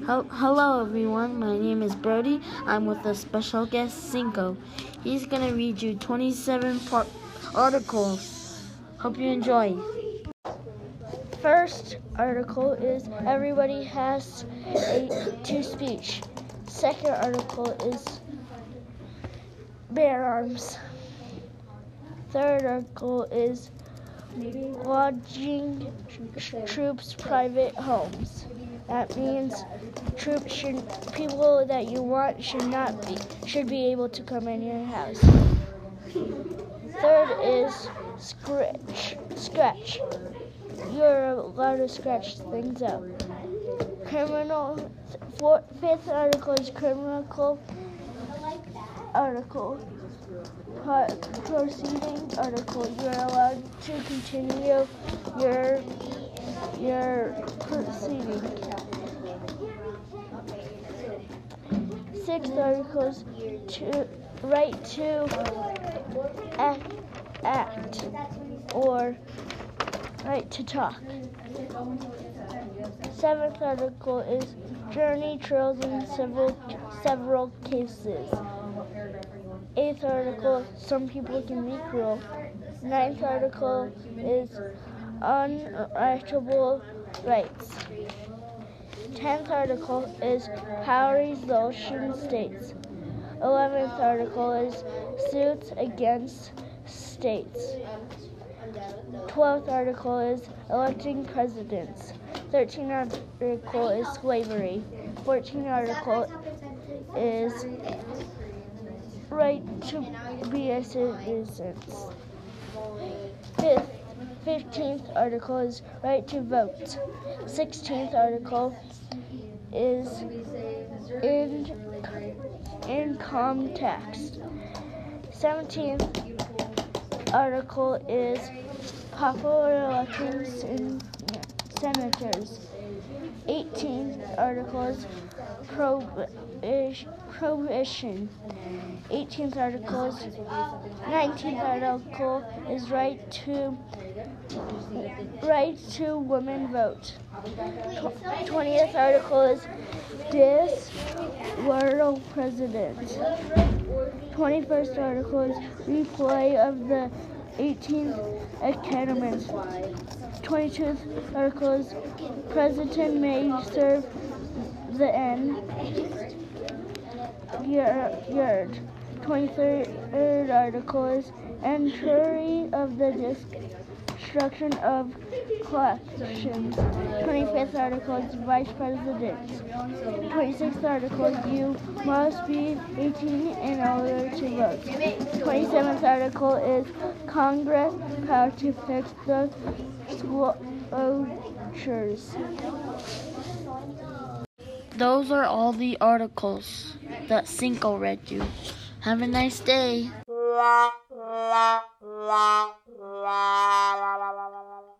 Hello everyone, my name is Brody. I'm with a special guest, Cinco. He's going to read you 27 articles. Hope you enjoy. First article is everybody has to speech. Second article is bear arms. Third article is lodging troops' private homes. That means people that you want should be able to come in your house. Third is scratch. You're allowed to scratch things up. Fifth article is criminal article. Proceeding article. You're allowed to continue your proceeding. Sixth article is right to act or right to talk. Seventh article is journey trails in several cases. Eighth article, some people can be cruel. Ninth article is unacceptable rights. 10th article is how resolution states. 11th article is suits against states. 12th article is electing presidents. 13th article is slavery. 14th article is right to be a citizen. 15th article is right to vote. 16th article is income tax. 17th article is popular elections in senators. 18th article is prohibition. 18th article is 19th article is right to women vote. 20th article is this world president. 21st article is replay of the 18th Amendment. 22nd article is president may serve the end year. 23rd article is entry of the destruction of collections. 25th article is vice president. 26th article is you must be 18 in order to vote. 27th article is Congress power to fix the closures. Those are all the articles that Cinco read you. Have a nice day.